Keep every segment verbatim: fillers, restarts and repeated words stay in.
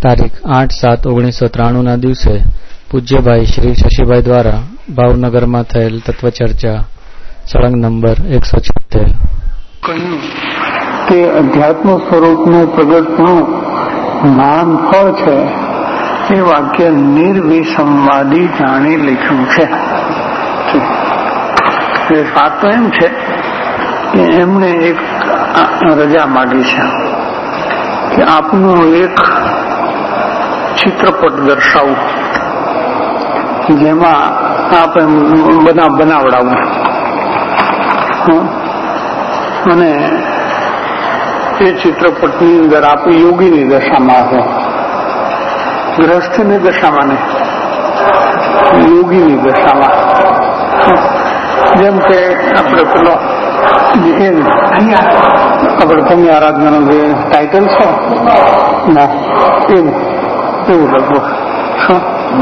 તારીખ આઠ સાત ઓગણીસો ત્રાણું ના દિવસે પૂજ્યભાઈ શ્રી શશીભાઈ દ્વારા ભાવનગરમાં થયેલ તત્વચર્ચા સળંગ નંબર એકસો છોતેર કહ્યું કે અધ્યાત્મ સ્વરૂપનું પ્રગટનું નામ ફળ છે એ વાક્ય નિર્વિસંવાદી જાણી લખ્યું છે. વાત તો એમ છે કે એમણે એક રજા માગી છે કે આપનું એક ચિત્રપટ દર્શાવું જેમાં આપ બના બનાવડાવું અને એ ચિત્રપટની અંદર આપ યોગીની દશામાં હો, ગ્રહસ્થની દશામાં ને યોગીની દશામાં, જેમ કે આપણે પેલો આપણે તમે આરાધનાનું જે ટાઇટલ છે ના એવું એવું લગભગ શું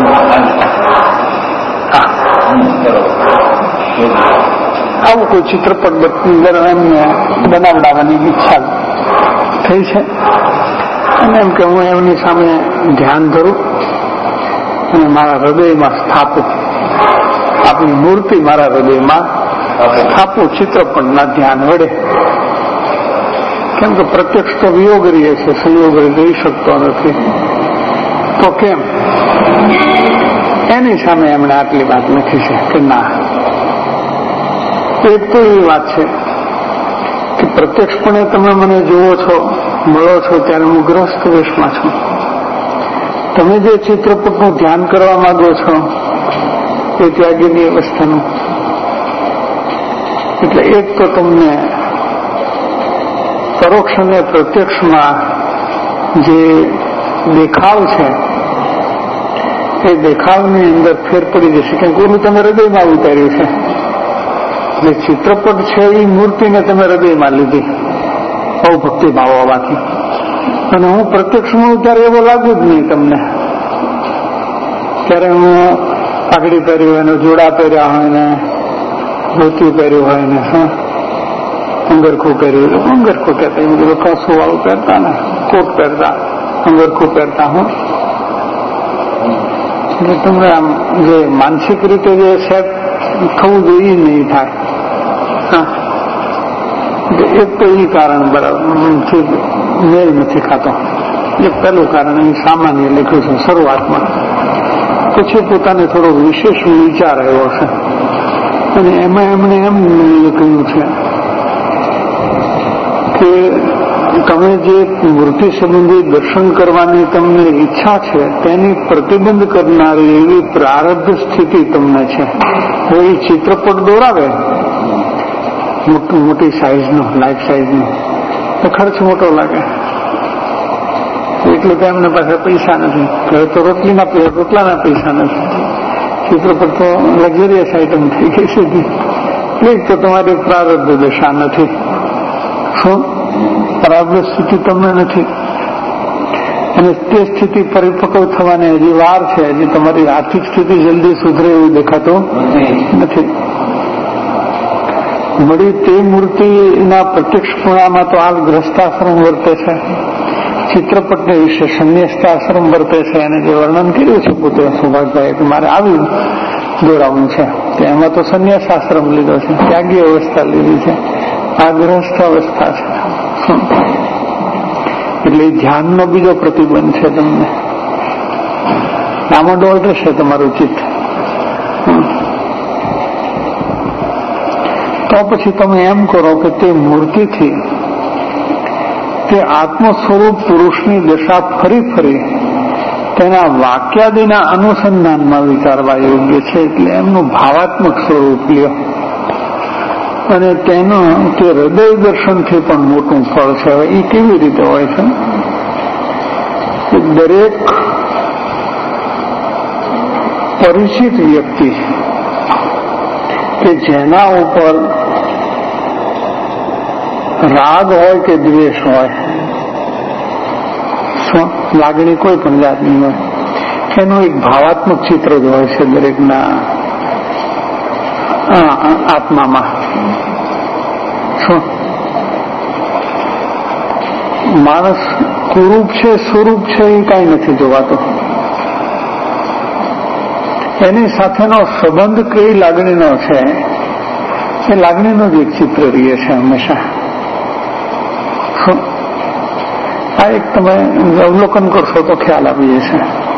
આવું કોઈ ચિત્રપટ એમને બનાવડાવવાની ઈચ્છા થઈ છે અને એમ કે હું એમની સામે ધ્યાન ધરું અને મારા હૃદયમાં સ્થાપું, આપણી મૂર્તિ મારા હૃદયમાં સ્થાપું ચિત્રપટના ધ્યાન વડે. કેમ કે પ્રત્યક્ષ તો વિયોગ રહે છે, સંયોગ રહી શકતો નથી, તો કેમ એની સામે એમણે આટલી વાત લખી છે કે ના, એક તો એવી વાત છે કે પ્રત્યક્ષપણે તમે મને જુઓ છો, મળો છો ત્યારે હું ગ્રસ્ત વેશમાં છું. તમે જે ચિત્રપટનું ધ્યાન કરવા માંગો છો એ ત્યાગીની અવસ્થાનું, એટલે એક તો તમને પરોક્ષ અને પ્રત્યક્ષમાં જે દેખાવ છે એ દેખાવની અંદર ફેર પડી જશે. કેમ કે ઓલું તમે હૃદયમાં ઉતાર્યું છે, જે ચિત્રપટ છે એ મૂર્તિને તમે હૃદયમાં લીધી અવભક્તિ ભાવ હોવાથી, અને હું પ્રત્યક્ષમાં ઉતારે એવો લાગુ જ નહીં તમને. ત્યારે હું પાઘડી પહેર્યું હોય ને, જોડા પહેર્યા હોય ને, ધોતી પહેર્યું હોય ને, હા અંગરખું પહેર્યું, અંગરખું કહેતા એવું બધું કસું વાળું પહેરતા ને, કોટ પહેરતા, અંગરખું પહેરતા હું. એટલે તમને આમ જે માનસિક રીતે જે સેટ થવું જોઈએ નહીં થાય. હા, એક તો એ કારણ બરાબર મેળ નથી ખાતો. એક પહેલું કારણ એ સામાન્ય લખ્યું છે શરૂઆતમાં, પછી પોતાને થોડો વિશેષ વિચાર આવ્યો છે અને એમાં એમણે એમ કહ્યું છે કે તમે જે મૂર્તિ સંબંધી દર્શન કરવાની તમને ઈચ્છા છે તેની પ્રતિબંધ કરનારી એવી પ્રારબ્ધ સ્થિતિ તમને છે. એ ચિત્રપટ દોરાવે મોટી સાઈઝનો, લાઈફ સાઈઝનો, તો ખર્ચ મોટો લાગે, એટલે તો એમને પાસે પૈસા નથી. હવે તો રોટલીના રોટલાના પૈસા નથી, ચિત્રપટ તો લક્ઝરિયસ આઈટમ થઈ ગઈ સીધી. એક તો તમારી પ્રારબ્ધ દશા નથી, શું પ્રારબ્ધ સ્થિતિ તમને નથી, અને તે સ્થિતિ પરિપક્વ થવાની હજી વાર છે. હજી તમારી આર્થિક સ્થિતિ જલ્દી સુધરે એવું દેખાતું નથી. વળી તે મૂર્તિના પ્રત્યક્ષપણામાં તો આ ગ્રસ્તાશ્રમ વર્તે છે, ચિત્રપટને વિશે સંન્યાસ્તાશ્રમ વર્તે છે, અને જે વર્ણન કર્યું છે પોતે સૌભાગભાઈ કે મારે આવ્યું દોરાવું છે, કે એમાં તો સંન્યાસાશ્રમ લીધો છે, ત્યાગી અવસ્થા લીધી છે, આ ગ્રસ્ત અવસ્થા છે. એટલે ધ્યાનનો બીજો પ્રતિબંધ છે. તમને આમાં ડોલ રહેશે તમારું ચિત્ત. તો પછી તમે એમ કરો કે તે મૂર્તિથી તે આત્મ સ્વરૂપ પુરુષની દશા ફરી ફરી તેના વાક્યાદિના અનુસંધાનમાં વિચારવા યોગ્ય છે. એટલે એમનું ભાવાત્મક સ્વરૂપ લ્યો, અને તેનું તે હૃદય દર્શનથી પણ મોટું ફળ છે. હવે એ કેવી રીતે હોય છે કે દરેક પરિચિત વ્યક્તિ કે જેના ઉપર રાગ હોય કે દ્વેષ હોય, લાગણી કોઈ પણ જાતની હોય, એનું એક ભાવાત્મક ચિત્ર જ હોય છે દરેકના આત્મામાં. શું માણસ કુરૂપ છે સ્વરૂપ છે એ કાંઈ નથી જોવાતું. એની સાથેનો સંબંધ કઈ લાગણીનો છે એ લાગણીનો જ એક ચિત્ર રહે છે હંમેશા. આ એક તમે અવલોકન કરશો તો ખ્યાલ આવી જશે.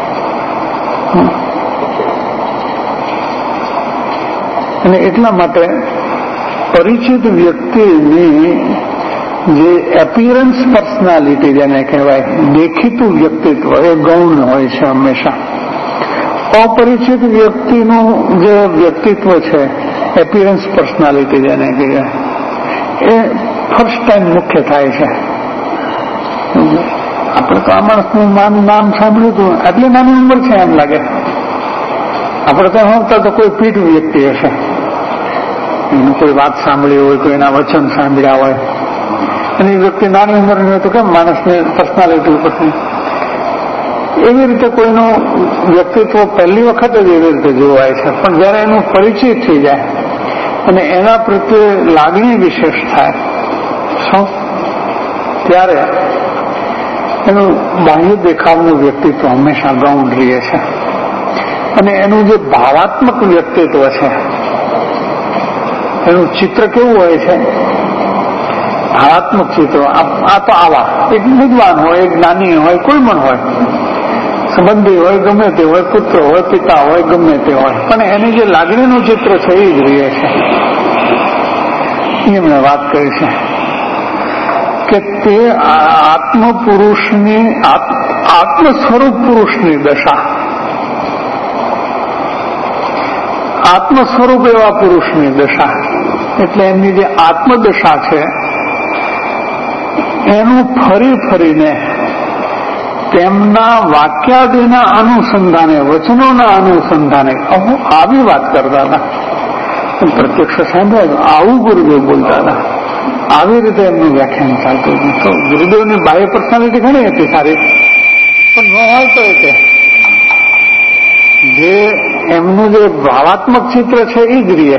અને એટલા માટે પરિચિત વ્યક્તિની જે એપિયરન્સ પર્સનાલિટી જેને કહેવાય, દેખીતું વ્યક્તિત્વ, એ ગૌણ હોય છે હંમેશા. અપરિચિત વ્યક્તિનું જે વ્યક્તિત્વ છે, એપિયરન્સ પર્સનાલિટી જેને કહેવાય, એ ફર્સ્ટ ટાઈમ મુખ્ય થાય છે. આપણે તો આ માણસનું નામ નામ સાંભળ્યું હતું, આટલી નાની ઉંમર છે એમ લાગે. આપણે તો સમજતા તો કોઈ પીઠ વ્યક્તિ હશે, એનું કોઈ વાત સાંભળી હોય, કોઈ એના વચન સાંભળ્યા હોય, અને એ વ્યક્તિ નાની ઉંમરની હોય તો કેમ માણસને પર્સનાલિટી ઉપરથી એવી રીતે કોઈનું વ્યક્તિત્વ પહેલી વખત જ એવી રીતે જોવાય છે. પણ જયારે એનું પરિચય થઈ જાય અને એના પ્રત્યે લાગણી વિશેષ થાય શું, ત્યારે એનું બાહ્ય દેખાવનું વ્યક્તિત્વ હંમેશા ગૌણ રહે છે. અને એનું જે ભાવાત્મક વ્યક્તિત્વ છે, એનું ચિત્ર કેવું હોય છે? ભાવાત્મક ચિત્ર. આ તો આવા એક વિદ્વાન હોય, એક જ્ઞાની હોય, કોઈ પણ હોય, સંબંધી હોય, ગમે તે હોય, પુત્ર હોય, પિતા હોય, ગમે તે હોય, પણ એની જે લાગણીનું ચિત્ર છે એ જ રહે છે. એમણે વાત કરી છે કે તે આત્મ પુરુષની આત્મ સ્વરૂપ પુરુષની દશા, આત્મ સ્વરૂપ એવા પુરુષની દશા, એટલે એમની જે આત્મદશા છે એનું ફરી ફરીને તેમના વાક્યાદિના અનુસંધાને, વચનોના અનુસંધાને આવી વાત કરતા હતા. પ્રત્યક્ષ સાંભળે આવું ગુરુદેવ બોલતા હતા, આવી રીતે એમનું વ્યાખ્યાન ચાલતું હતું. તો ગુરુદેવની બાહ્ય પર્સનાલિટી ઘણી હતી સારી, પણ ન હોય તો એ જે એમનું જે ભાવાત્મક ચિત્ર છે એ જ રીએ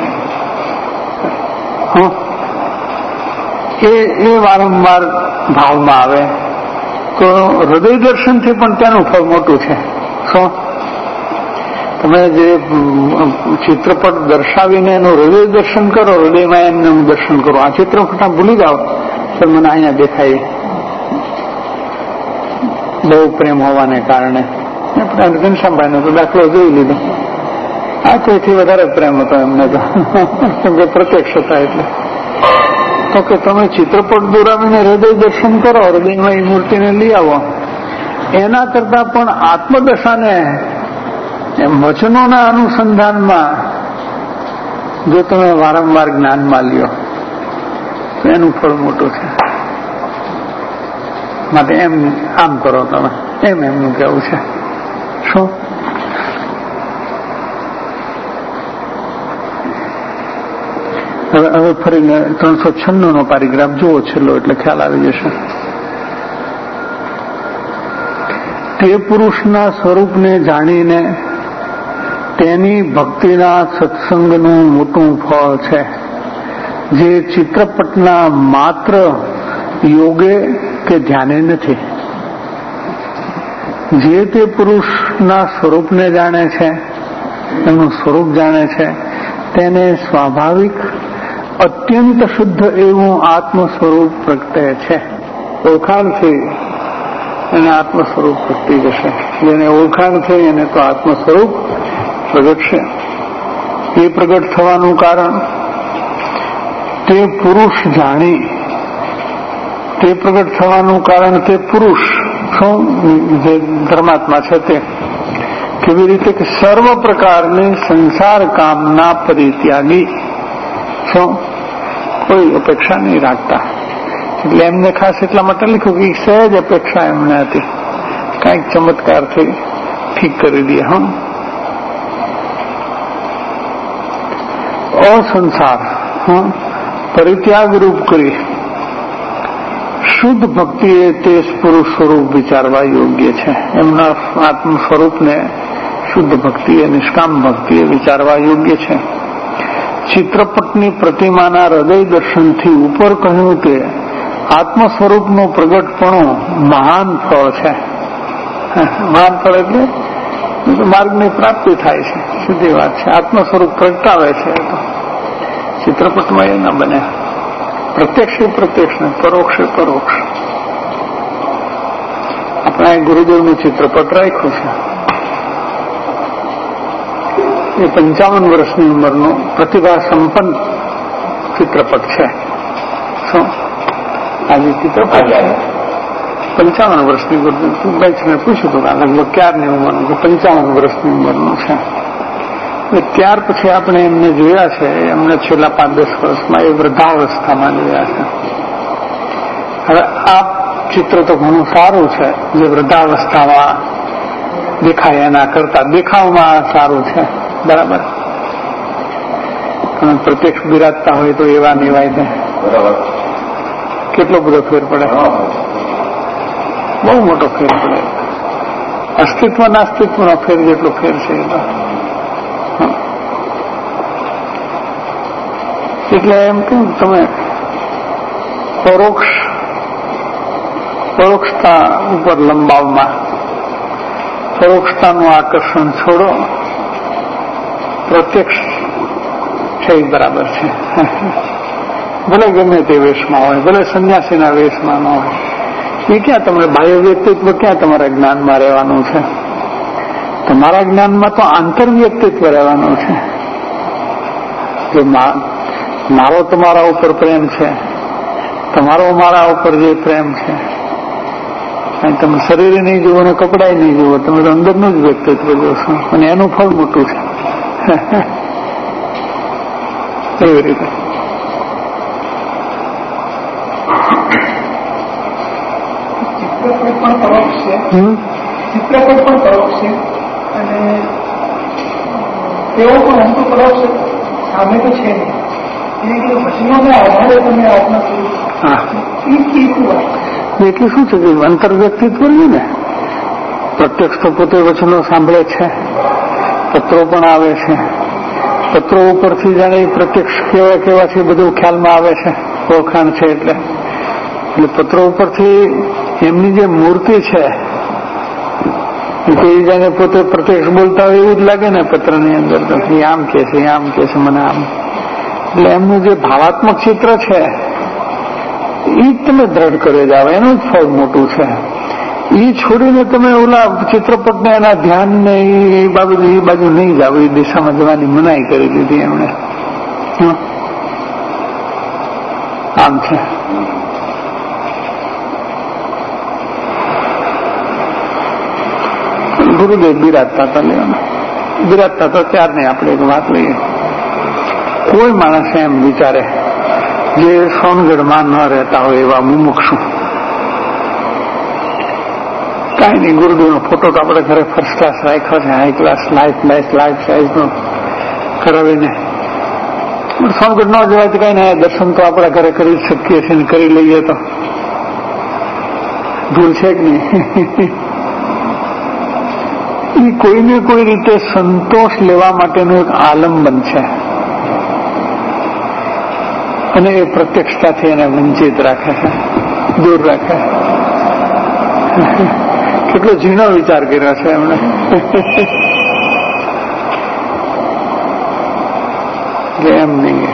એ વારંવાર ભાવમાં આવે તો હૃદય દર્શનથી પણ તેનું ફળ મોટું છે. શું તમે જે ચિત્રપટ દર્શાવીને એનું હૃદય દર્શન કરો, હૃદયમાં એમને હું દર્શન કરું, આ ચિત્રપટ ભૂલી જાઓ તો મને અહીંયા દેખાય બહુ પ્રેમ હોવાને કારણે. ઘનશ્યામભાઈનો તો દાખલો જોઈ લીધો, આ કોઈથી વધારે પ્રેમ હતો એમને તો, કેમ કે પ્રત્યક્ષ હતા. એટલે તો કે તમે ચિત્રપટ દોરાવીને હૃદય દર્શન કરો, હૃદયમાં એ મૂર્તિને લઈ આવો, એના કરતા પણ આત્મદશાને વચનોના અનુસંધાનમાં જો તમે વારંવાર જ્ઞાનમાં લ્યો તો એનું ફળ મોટું છે. માટે એમ આમ કરો તમે, એમ એમનું કેવું છે. શું હવે હવે ફરીને ત્રણસો છન્નું નો પેરેગ્રાફ જુઓ છેલ્લો, એટલે ખ્યાલ આવી જશે. તે પુરુષના સ્વરૂપને જાણીને તેની ભક્તિના સત્સંગનું મોટું ફળ છે, જે ચિત્રપટના માત્ર યોગે કે ધ્યાને નથી. જે તે પુરુષના સ્વરૂપને જાણે છે, એનું સ્વરૂપ જાણે છે, તેને સ્વાભાવિક અત્યંત શુદ્ધ એવું આત્મ સ્વરૂપ પ્રગટે છે. ઓળખાણથી એને આત્મ સ્વરૂપ પ્રગટી જશે. જેને ઓળખાણ થઈ એને તો આત્મ સ્વરૂપ પ્રગટશે. એ પ્રગટ થવાનું કારણ તે પુરુષ જાણી, તે પ્રગટ થવાનું કારણ તે પુરુષ શું જે ધર્માત્મા છે તે કેવી રીતે કે સર્વ પ્રકારની સંસાર કામના પરિત્યાગી, શું કોઈ અપેક્ષા નહીં રાખતા. એટલે એમને ખાસ એટલા માટે લખ્યું કે સહેજ અપેક્ષા એમને હતી, કાંઈક ચમત્કારથી ઠીક કરી દે. હમ અસંસાર હમ પરિત્યાગ રૂપ કરી શુદ્ધ ભક્તિ એ તે પુરુષ સ્વરૂપ વિચારવા યોગ્ય છે. એમના આત્મ સ્વરૂપને શુદ્ધ ભક્તિ એ નિષ્કામ ભક્તિ એ વિચારવા યોગ્ય છે. ચિત્રપટની પ્રતિમાના હૃદય દર્શનથી ઉપર કહ્યું કે આત્મ સ્વરૂપનું પ્રગટપણું મહાન ફળ છે. મહાન ફળ એટલે માર્ગની પ્રાપ્તિ થાય છે, સીધી વાત છે. આત્મ સ્વરૂપ પ્રગટાવે છે તો ચિત્રપટમાં એ ના બને. પ્રત્યક્ષે પ્રત્યક્ષ ને પરોક્ષે પરોક્ષ. આપણે ગુરુદેવનું ચિત્રપટ રાખ્યું છે. એ પંચાવન વર્ષની ઉંમરનું પ્રતિભા સંપન્ન ચિત્રપટ છે. શું આજે ચિત્રપટ પંચાવન વર્ષની ગુરુદેવ બેચને પૂછ્યું હતું કે લગભગ ક્યારની ઉંમરનું કે પંચાવન વર્ષની ઉંમરનું છે. ત્યાર પછી આપણે એમને જોયા છે, એમને છેલ્લા પાંચ દસ વર્ષમાં એ વૃદ્ધાવસ્થામાં જોયા છે. હવે આ ચિત્ર તો ઘણું સારું છે, જે વૃદ્ધાવસ્થામાં દેખાય એના કરતા દેખાવમાં સારું છે, બરાબર. અને પ્રત્યક્ષ બિરાજતા હોય તો એવા નિવાય છે, કેટલો બધો ફેર પડે, બહુ મોટો ફેર પડે. અસ્તિત્વ નાસ્તિત્વનો ફેર જેટલો ફેર છે. એટલે એમ કેવું તમે પરોક્ષ પરોક્ષતા ઉપર લંબાવમાં પરોક્ષતાનું આકર્ષણ છોડો, પ્રત્યક્ષ છે બરાબર છે. ભલે ગમે તે વેશમાં હોય, ભલે સંન્યાસીના વેશમાં ન હોય, એ ક્યાં તમને બાહ્ય વ્યક્તિત્વ ક્યાં તમારા જ્ઞાનમાં રહેવાનું છે? તમારા જ્ઞાનમાં તો આંતર વ્યક્તિત્વ રહેવાનું છે. જો મારો તમારા ઉપર પ્રેમ છે, તમારો મારા ઉપર જે પ્રેમ છે, તમે શરીરે નહીં જુઓ ને કપડાય નહીં જુઓ, તમે તો અંદરનું જ વ્યક્તિત્વ જોશો અને એનું ફળ મોટું છે. એવી રીતે ચિત્રપટ પણ પરોક્ષ છે, ચિત્રપટ પણ પરોક્ષ છે અને તેઓ પણ આમ તો પરોક્ષ સામે તો છે નહીં. વચનોના આધારે તમે આત્મા એટલે શું છે કે અંતર્વ્યક્તિત્વ રહ્યું ને. પ્રત્યક્ષ તો પોતે વચનો સાંભળે છે, પત્રો પણ આવે છે, પત્રો ઉપરથી જાણે પ્રત્યક્ષ કેવા કેવા છે બધું ખ્યાલમાં આવે છે, ઓળખાણ છે. એટલે એટલે પત્રો ઉપરથી એમની જે મૂર્તિ છે એ જાણે પોતે પ્રત્યક્ષ બોલતા હોય એવું જ લાગે ને પત્રની અંદર. તો એ આમ કે છે, આમ કે છે, મને આમ. એટલે એમનું જે ભાવાત્મક ચિત્ર છે એ જ તમે દ્રઢ કરી જાઓ, એનું જ ફળ મોટું છે. એ છોડીને તમે ઓલા ચિત્રપટને એના ધ્યાનને એ બાબત એ બાજુ નહીં જાવ, એ દિશામાં જવાની મનાઈ કરી દીધી એમણે. આમ છે. ગુરુદેવ બિરાજતા હતા, લેવાના બિરાજતા હતા ત્યારની આપણે એક વાત લઈએ. કોઈ માણસ એમ વિચારે જે સોનગઢમાં ન રહેતા હોય એવા મુમુક્ષુ, કાંઈ નહીં, ગુરુદેવનો ફોટો તો આપણે ઘરે ફર્સ્ટ ક્લાસ રાખ્યો છે, high class life life life સાઈઝનો કરાવીને. સોનગઢ ન જવાય તો કઈ નહીં, દર્શન તો આપણે ઘરે કરી શકીએ છીએ ને કરી લઈએ તો ભૂલ છે કે નહીં. એ કોઈને કોઈ રીતે સંતોષ લેવા માટેનું એક આલંબન છે અને એ પ્રત્યક્ષતાથી એને વંચિત રાખે છે, દૂર રાખે. કેટલો ઝીણો વિચાર કર્યો છે એમણે. એમ નહીં.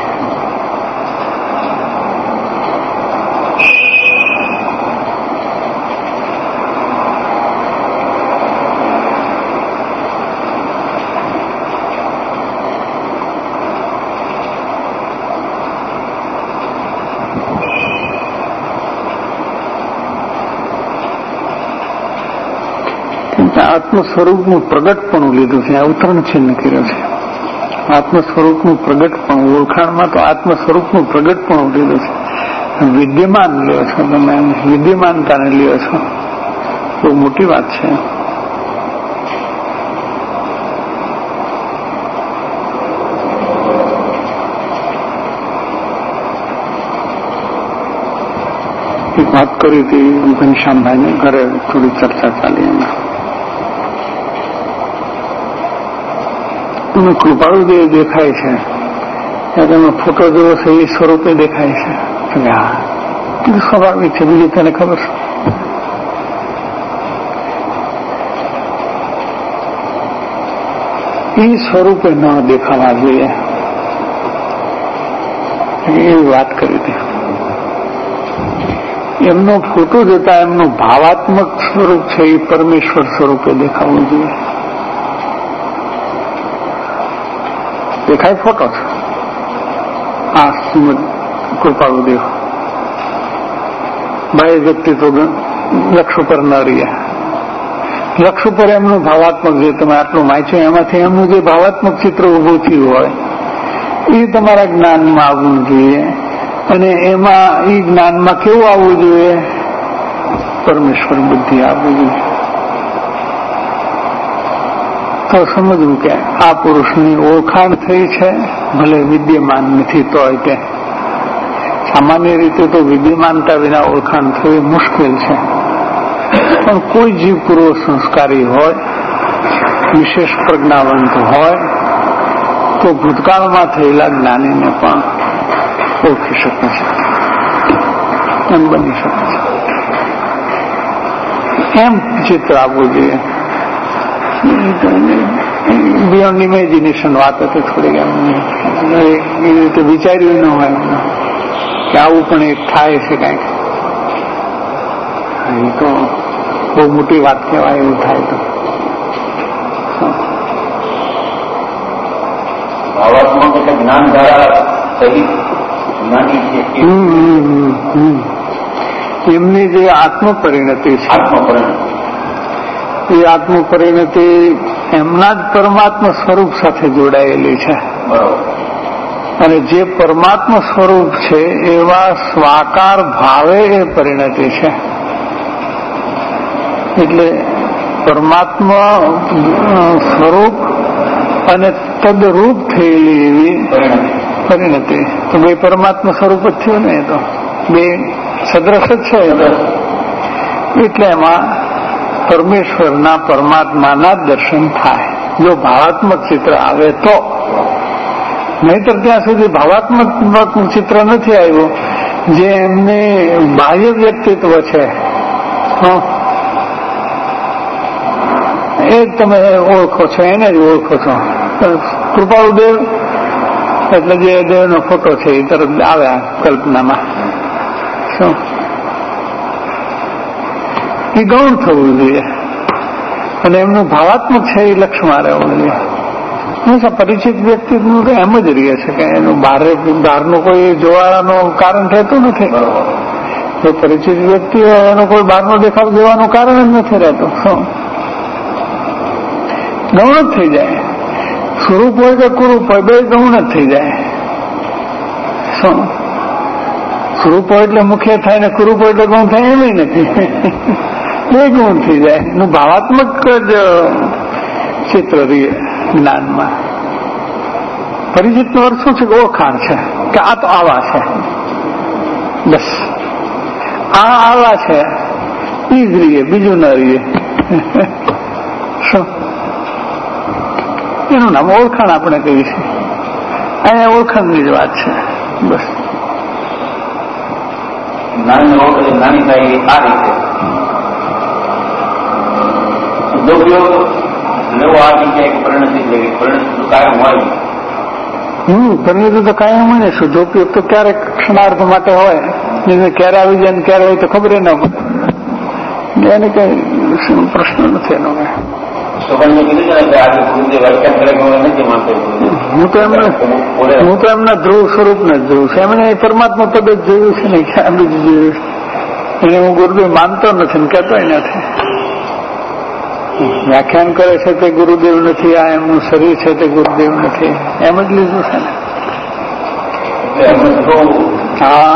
આત્મ સ્વરૂપનું પ્રગટપણું લીધું છે, અવતરણ છિન્ન કર્યો છે. આત્મ સ્વરૂપનું પ્રગટપણું, ઓળખાણમાં તો આત્મ સ્વરૂપનું પ્રગટપણું લીધું છે. વિદ્યમાન લ્યો છો તમે, વિદ્યમાનતાને લ્યો છો, બહુ મોટી વાત છે. એક વાત કરી હતી ઘનશ્યામભાઈને ઘરે, થોડી ચર્ચા ચાલી એમાં. કૃપાળુદેવ દેખાય છે, ત્યાં તમે ફોટો જોવો છો એ સ્વરૂપે દેખાય છે. કીધું સ્વાભાવિક છે, બીજું તને ખબર છે. એ સ્વરૂપે ન દેખાવા જોઈએ એવી વાત કરી હતી. એમનો ફોટો જોતા એમનું ભાવાત્મક સ્વરૂપ છે એ પરમેશ્વર સ્વરૂપે દેખાવું જોઈએ. દેખાય ફોટો છે આ કૃપાળુદેવ બાહ્ય વ્યક્તિત્વ લક્ષ ઉપર ન રહ્યા. લક્ષ ઉપર એમનું ભાવાત્મક જે તમે આટલું વાંચ્યું એમાંથી એમનું જે ભાવાત્મક ચિત્ર ઉભું થયું હોય એ તમારા જ્ઞાનમાં આવવું જોઈએ. અને એમાં એ જ્ઞાનમાં કેવું આવવું જોઈએ? પરમેશ્વર બુદ્ધિ આવવું જોઈએ. તો સમજવું કે આ પુરુષની ઓળખાણ થઈ છે, ભલે વિદ્યમાન નથી તોય તે. સામાન્ય રીતે તો વિદ્યમાનતા વિના ઓળખાણ થવી મુશ્કેલ છે, પણ કોઈ જીવ પૂર્વ સંસ્કારી હોય, વિશેષ પ્રજ્ઞાવંત હોય તો ભૂતકાળમાં થયેલા જ્ઞાનીને પણ ઓળખી શકે છે, એમ બની શકે છે. એમ ચિત્ર આવવું જોઈએ. બિયોન્ડ ઇમેજિનેશન વાત હતી થોડીક. એમ એ રીતે વિચાર્યું ન હોય કે આવું પણ એક થાય છે કંઈક. એ તો બહુ મોટી વાત કહેવાય એવું થાય તો. ભાવાત્મક જ્ઞાન દ્વારા સહિત એમની જે આત્મ પરિણતિ છે, એ આત્મ પરિણતિ એમના જ પરમાત્મા સ્વરૂપ સાથે જોડાયેલી છે. અને જે પરમાત્મા સ્વરૂપ છે એવા સ્વાકાર ભાવે એ પરિણતિ છે. એટલે પરમાત્મા સ્વરૂપ અને તદરૂપ થયેલી એવી પરિણતિ તો બે પરમાત્મા સ્વરૂપ જ થયું ને. તો બે સદ્રશ જ છે. એટલે એમાં પરમેશ્વરના પરમાત્માના જ દર્શન થાય જો ભાવાત્મક ચિત્ર આવે તો. નહીતર ત્યાં સુધી ભાવાત્મક ચિત્ર નથી આવ્યું. જે એમને બાહ્ય વ્યક્તિત્વ છે એ તમે ઓળખો છો, એને જ ઓળખો છો. કૃપાળુદેવ એટલે જે દેવનો ફોટો છે એ તરત આવે કલ્પનામાં. શું એ ગૌણ થવું જોઈએ અને એમનું ભાવાત્મક છે એ લક્ષ્યમાં રહેવું જોઈએ. હંમેશા પરિચિત વ્યક્તિનું તો એમ જ રહે છે કે એનું બહાર બહારનું કોઈ જોવાનું કારણ રહેતું નથી. જો પરિચિત વ્યક્તિ હોય એનો કોઈ બહારનો દેખાવ જોવાનું કારણ જ નથી રહેતું. શું ગૌણ જ થઈ જાય. સ્વરૂપ હોય કે કુરૂપ હોય બે ગૌણ જ થઈ જાય. શું સ્વરૂપ હોય એટલે મુખ્ય થાય ને કુરૂપ હોય એટલે ગૌણ થાય એમ નથી. બે ગુણ થઈ જાય. એનું ભાવાત્મક જ ચિત્ર રહીએ જ્ઞાનમાં. પરિચિતનો અર્થ શું છે? ઓળખાણ છે કે આ તો આવા છે, બસ આ આવા છે એ જ રહીએ, બીજું ના રહીએ. શું એનું નામ ઓળખાણ આપણે કહીએ છીએ. અહીંયા ઓળખાણની જ વાત છે. બસ નાની નાની થાય આ રીતે હમ પરિણતિ તો કાયમ હોય ને. શુદ્ધોપયોગ તો ક્યારેક ક્ષણાર્થ માટે હોય, ક્યારે આવી જાય ક્યારે હોય તો ખબર ન પડે. એને કઈ પ્રશ્ન નથી એનો. હું તો એમને હું તો એમના ધ્રુવ સ્વરૂપ ને જ જોયું છે. એમને પરમાત્મા પદ જ જોયું છે ને ક્યાં બીજું જોયું છે. એને હું ગુરુદેવ માનતો નથી ને કહેતોય નથી. વ્યાખ્યાન કરે છે તે ગુરુદેવ નથી, આ એમનું શરીર છે તે ગુરુદેવ નથી, એમ જ લીધું છે ને. હા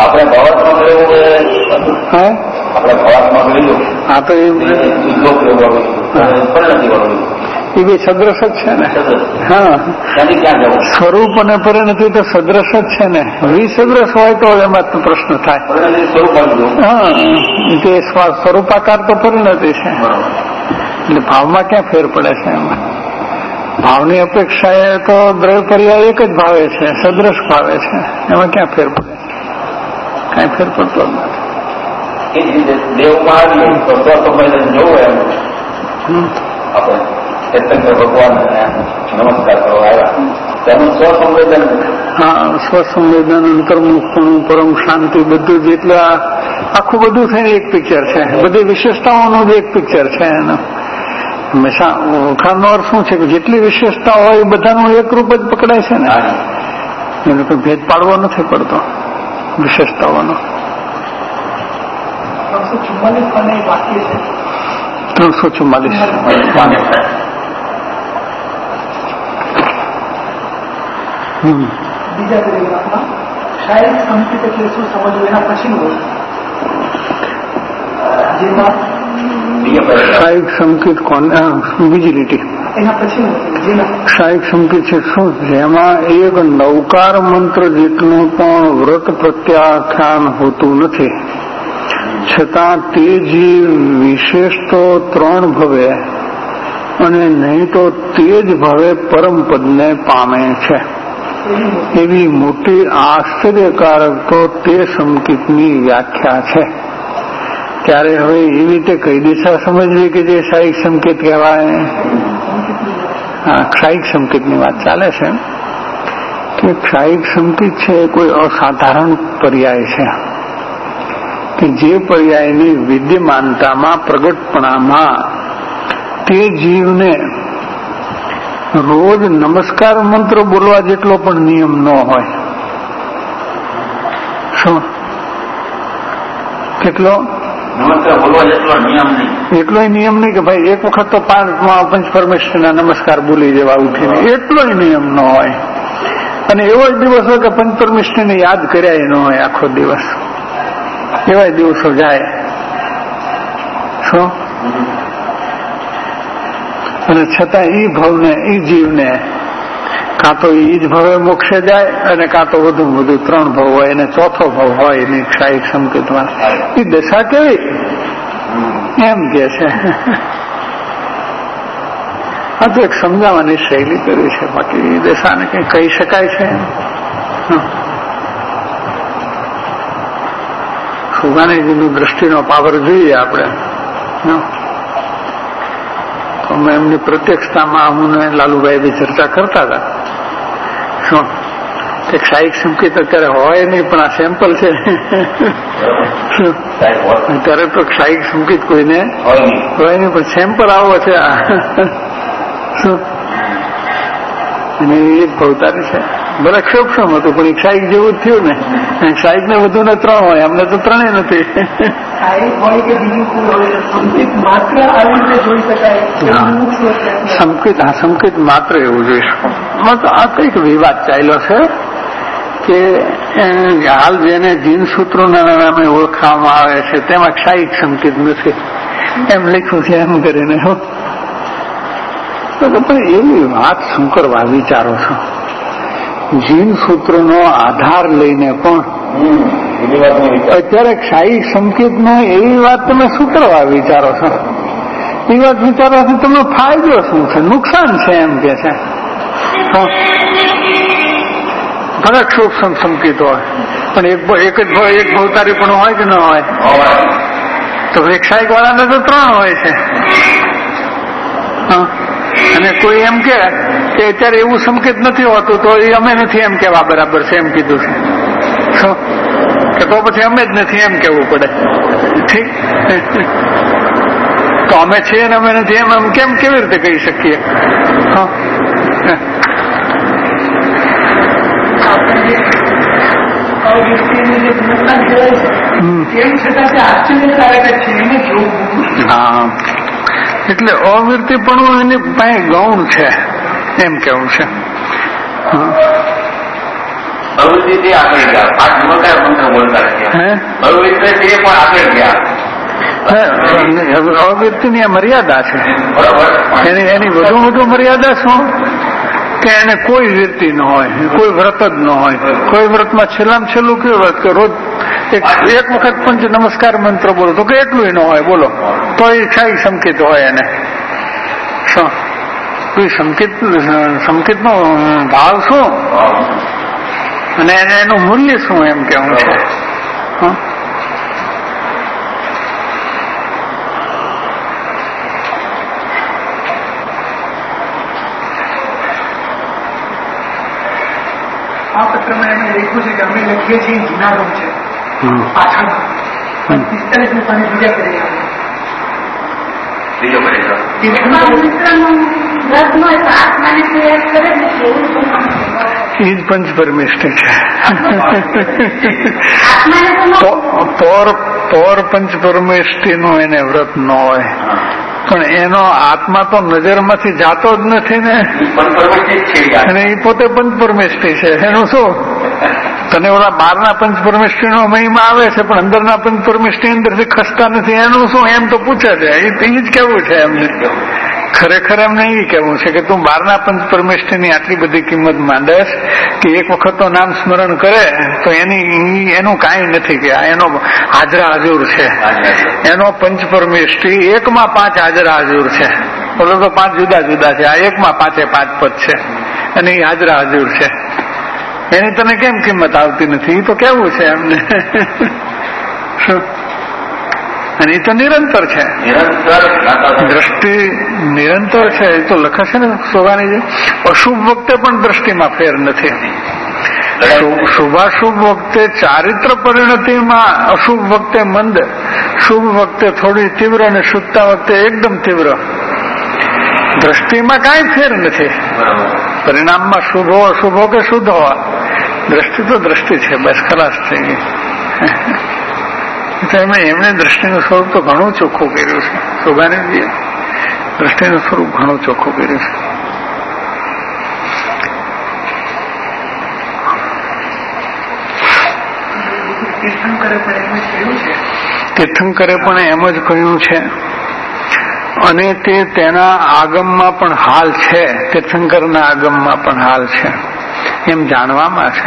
હા તો એ બી સદ્રશ જ છે ને. હા સ્વરૂપ અને પરિણતિ તો સદ્રશ જ છે ને. વિસદ્રશ હોય તો એમાં પ્રશ્ન થાય. હા તે સ્વરૂપાકાર તો પરિણતિ છે. એટલે ભાવમાં ક્યાં ફેર પડે છે? એમાં ભાવની અપેક્ષાએ તો દ્રવ્ય પર્યાય એક જ ભાવે છે, સદ્રશ ભાવે છે. એમાં ક્યાં ફેર પડે? કઈ ફેર પડતો જ નથી. એ જ રીતે દેવમાં આવીએ તો સ્વસંવેદન જોવું એમ આપણે ચેતનભાઈ ભગવાન નમસ્કાર કરવા આવ્યા તેનું સ્વસંવેદન. હા, સ્વસંવેદન, અંતર્મુખપણું, પરમ શાંતિ, બધું જેટલા આખું બધું થઈને એક પિક્ચર છે. બધી વિશેષતાઓનું જ એક પિક્ચર છે એનો. હંમેશા ઓળખાણનો અર્થ શું છે કે જેટલી વિશેષતા હોય એ બધાનું એક રૂપ જ પકડાય છે ને, એનો કોઈ ભેદ પાડવો નથી પડતો વિશેષતાઓનો. ત્રણસો ચુમ્માલીસ પાને બાકી છે. ત્રણસો ચુમ્માલીસ બીજા પેરેગ્રાફમાં શારીરિક સંકેત એટલે શું સમજવું એના પછીનું હોય જેમાં શારીરિક સંકેત કોણ બીજી લીટી એના પછીનું શારીરિક સંકેત છે શું છે? એમાં એક નવકાર મંત્ર જેટલું પણ વ્રત પ્રત્યાખ્યાન હોતું નથી, છતાં તે જીવ વિશેષ તો ત્રણ ભવે અને નહીં તો તે જ ભવે પરમપદને પામે છે. એવી મોટી આશ્ચર્યકારક તો તે સંકેતની વ્યાખ્યા છે. ત્યારે હવે એવી રીતે કઈ દિશા સમજવી કે જે શારીરિક સંકેત કહેવાય? હા, શારીરિક સંકેતની વાત ચાલે છે કે શારીરિક સંકેત છે કોઈ અસાધારણ પર્યાય છે કે જે પર્યાયની વિદ્યમાનતામાં, પ્રગટપણામાં તે જીવને રોજ નમસ્કાર મંત્ર બોલવા જેટલો પણ નિયમ ન હોય. શું કેટલો? નમસ્કાર બોલવા જેટલો નિયમ નહીં. એટલોય નિયમ નહીં કે ભાઈ એક વખત તો પાંચમાં પંચ પરમેશ્વરના નમસ્કાર બોલી જવા ઉઠીને, એટલોય નિયમ ન હોય. અને એવો જ દિવસ હોય કે પંચ પરમેશ્વરને યાદ કર્યા ન હોય આખો દિવસ, એવા દિવસો જાય. શું? અને છતાં ઈ ભવને, ઈ જીવને કાં તો ઈ જ ભવે મોક્ષે જાય અને કાં તો વધુ વધુ ત્રણ ભવ હોય અને ચોથો ભવ હોય એની શારીરિક સંકેતમાં. એ દશા કેવી એમ કે છે. આ તો એક સમજાવવાની શૈલી કરી છે, બાકી એ દશાને કઈ કહી શકાય છે? સુગાનીજીની દ્રષ્ટિનો પાવર જોઈએ આપણે. અમે એમની પ્રત્યક્ષતામાં હું લાલુભાઈ બી ચર્ચા કરતા હતા. શું કે શારીરિક સંકેત અત્યારે હોય નહીં, પણ આ સેમ્પલ છે. અત્યારે તો શારીરિક સંકેત કોઈને હોય નહીં, પણ સેમ્પલ આવો છે આ. શું અને એક ભવતારી છે, ભલે ક્ષોક્ષમ હતું પણ એક શાહીક જેવું જ થયું ને. શાહીક ને વધુ ને ત્રણ હોય, અમને તો ત્રણેય નથી. સંકેત, હા સંકેત માત્ર એવું જોઈશું. આ કઈક વિવાદ ચાલ્યો છે કે હાલ જેને જીન સૂત્રોના નામે ઓળખવામાં આવે છે તેમાં શાહીક સંકેત નથી એમ લખ્યું છે, એમ કરીને. પણ એવી વાત શું કરવા વિચારો છો? જીન સૂત્રનો આધાર લઈને પણ અત્યારે શાહીક સંકેત નો એવી વાત તમે શું કરવા વિચારો છો? એ વાત વિચારવાથી તમને ફાયદો શું છે, નુકસાન છે એમ કે છે? ફરક સૂક્ષ્મ સંકેત હોય પણ એક એક જ એક ભવતારી પણ હોય કે ન હોય? તો એક શાહીક વાળાને તો ત્રણ હોય છે. અને કોઈ એમ કે અત્યારે એવું સંકેત નથી હોતું તો એ અમે નથી એમ કેવા બરાબર છે એમ કીધું છે. શું કે તો પછી અમે જ નથી એમ કેવું પડે? ઠીક, તો અમે છીએ ને અમે નથી એમ એમ કેમ કેવી રીતે કહી શકીએ? હા, એટલે અવૃત્તિપણું એની પાસે ગૌણ છે એમ કેવું છે. અવૃત્તિની મર્યાદા છે એની એની વધુ વધુ મર્યાદા શું કે એને કોઈ વૃત્તિ ન હોય, કોઈ વ્રત જ ન હોય. કોઈ વ્રતમાં છેલ્લામાં છેલ્લું કયું વ્રત કે રોજ એક એક વખત પંચ નમસ્કાર મંત્ર બોલો તો કે એટલું ન હોય બોલો તો એ શાહી સંકેત હોય. એને શું કોઈ સંકેત, સંકેતનો ભાવ શું અને એનું મૂલ્ય શું એમ કેવું છે? હા આ પત્રમાં એમણે લખ્યું છે કે અમે લખીએ છીએ જુનાગઢ છે પાછળમાં પિસ્તાલીસ ને પાણી બીજા કરી બીજો કરી એ જ પંચ પરમેષ્ઠી છે. તોર પંચ પરમેષ્ઠી નું એને વ્રત ન હોય, પણ એનો આત્મા તો નજરમાંથી જાતો જ નથી ને, અને એ પોતે પંચ પરમેષ્ઠી છે. એનું શું? તને ઓલા બહારના પંચ પરમેષ્ઠી નો મહિમા આવે છે, પણ અંદરના પંચ પરમેષ્ઠી અંદરથી ખસતા નથી. એનું શું? એમ તો પૂછે છે. એ જ કેવું છે એમને. ખરેખર એમને એ કેવું છે કે તું બહારના પંચ પરમેષ્ઠીની આટલી બધી કિંમત માંડેશ કે એક વખત તો નામ સ્મરણ કરે તો એની એનું કાંઈ નથી કે એનો હાજરા હજુર છે. એનો પંચ પરમેષ્ઠી એકમાં પાંચ હાજરા હજુર છે. બોલો તો પાંચ જુદા જુદા છે, આ એકમાં પાંચે પાંચ પદ છે અને એ હાજરા હજુર છે. એની તને કેમ કિંમત આવતી નથી? એ તો કેવું છે એમને. અને એ તો નિરંતર છે, દ્રષ્ટિ નિરંતર છે. એ તો લખે છે ને શોભાની જે અશુભ વખતે પણ દ્રષ્ટિમાં ફેર નથી. શુભાશુભ વખતે ચારિત્ર પરિણતિમાં અશુભ વખતે મંદ, શુભ વખતે થોડી તીવ્ર અને શુદ્ધતા વખતે એકદમ તીવ્ર. દ્રષ્ટિમાં કાંઈ ફેર નથી. પરિણામમાં શુભો અશુભો કે શુદ્ધ હોવા, દ્રષ્ટિ તો દ્રષ્ટિ છે. બસ ખલાસ થઈ ગઈ. એમણે એમણે દ્રષ્ટિનું સ્વરૂપ તો ઘણું ચોખ્ખું કર્યું છે. શોભાનીજીએ દ્રષ્ટિનું સ્વરૂપ ઘણું ચોખ્ખું કર્યું છે. તીર્થંકરે પણ એમ જ કહ્યું છે, અને તે તેના આગમમાં પણ હાલ છે. તીર્થંકરના આગમમાં પણ હાલ છે એમ જાણવામાં છે.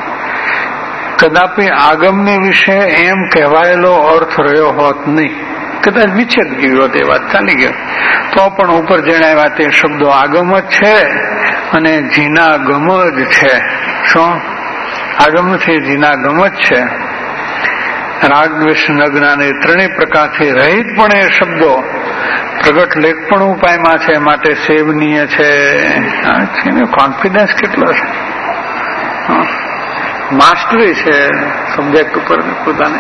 કદાપી આગમને વિશે એમ કહેવાયેલો અર્થ રહ્યો હોત નહીં. કદાચ વિચ્છેદ ગયો તે વાત ચાલી ગયો તો પણ ઉપર જણાવ્યા તે શબ્દો આગમ જ છે અને જીના ગમ જ છે. શું આગમ નથી? જીના ગમ જ છે. રાગ દ્વેષ જ્ઞાન એ ત્રણેય પ્રકારથી રહિત પણ એ શબ્દો પ્રગટ લેખ પણ ઉપાયમાં છે, માટે સેવનીય છે. કોન્ફિડન્સ કેટલો છે, માસ્ટરી છે સબ્જેક્ટ ઉપર પોતાને.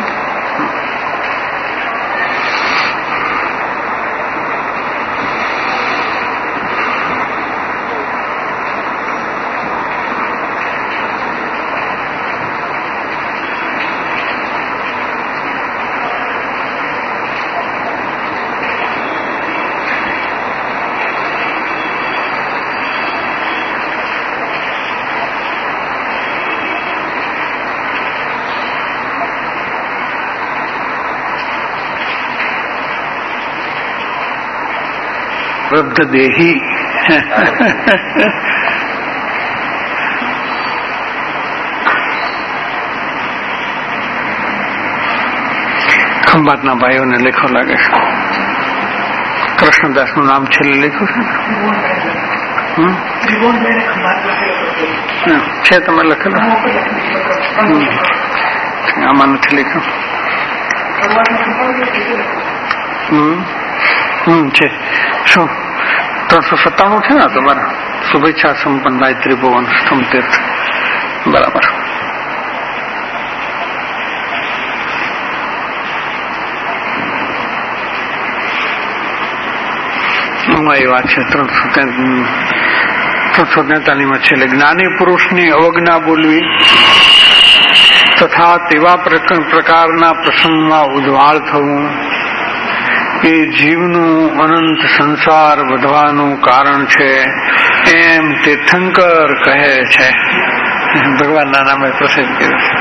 વૃદ્ધ દેહી ખંભાતના ભાઈઓને લેખો લાગે છે. કૃષ્ણદાસ નું નામ છેલ્લે લખ્યું છે. છે તમે લખેલું? આમાં નથી લખ્યું. હમ છે શું ત્રણસો સત્તાણું છે ને તમારા? શુભેચ્છા સંપન્ન થાય ત્રિભુવન સ્તંભ તીર્થ. બરાબર. એ વાત છે. ત્રણસો ત્રણસો તેતાલીસ માં છેલ્લે જ્ઞાની પુરુષની અવજ્ઞા બોલવી તથા તેવા પ્રકારના પ્રસંગમાં ઉદ્વાળ થવું એ જીવનું અનંત સંસાર વધવાનું કારણ છે એમ તીર્થંકર કહે છે. ભગવાનના નામે પ્રસિદ્ધ કર્યું છે.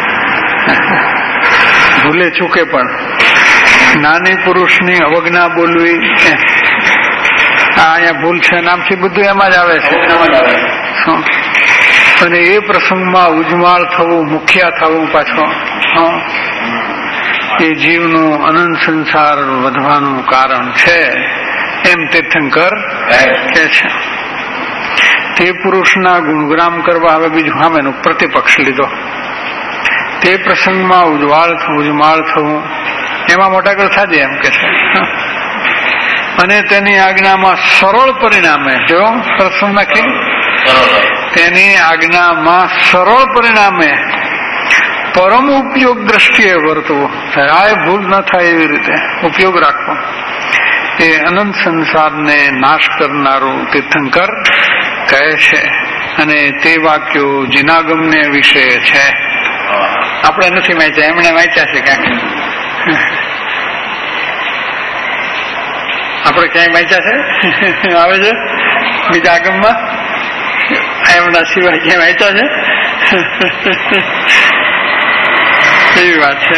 ભૂલે ચૂકે પણ જ્ઞાની પુરુષની અવજ્ઞા બોલવી, અહીંયા ભૂલ છે નામથી બધું એમાં જ આવે છે. અને એ પ્રસંગમાં ઉજમાળ થવું, મુખ્યા થવું પાછો એ જીવનું અનંત સંસાર વધવાનું કારણ છે એમ તીર્થંકર કહે છે. તે પુરુષના ગુણગ્રામ કરવા હવે બીજું સામેનો પ્રતિપક્ષ લીધો. તે પ્રસંગમાં ઉજવાળ ઉજમાળ થવું, એમાં મોટા કથા જ એમ કે છે. અને તેની આજ્ઞામાં સરળ પરિણામે, જો પ્રસંગ નાખી, તેની આજ્ઞામાં સરળ પરિણામે પરમ ઉપયોગ દ્રષ્ટિએ વર્તવું, જરાય ભૂલ ન થાય એવી રીતે ઉપયોગ રાખવો, એ અનંત સંસારને નાશ કરનારું તીર્થંકર કહે છે. અને તે વાક્યો જીનાગમને વિશે છે. આપણે નથી વાંચ્યા, એમણે વાંચ્યા છે ક્યાંક. આપણે ક્યાંય વાંચ્યા છે? આવે છે બીજા આગમમાં? એમના સિવાય ક્યાંય વાંચ્યા છે? એવી વાત છે.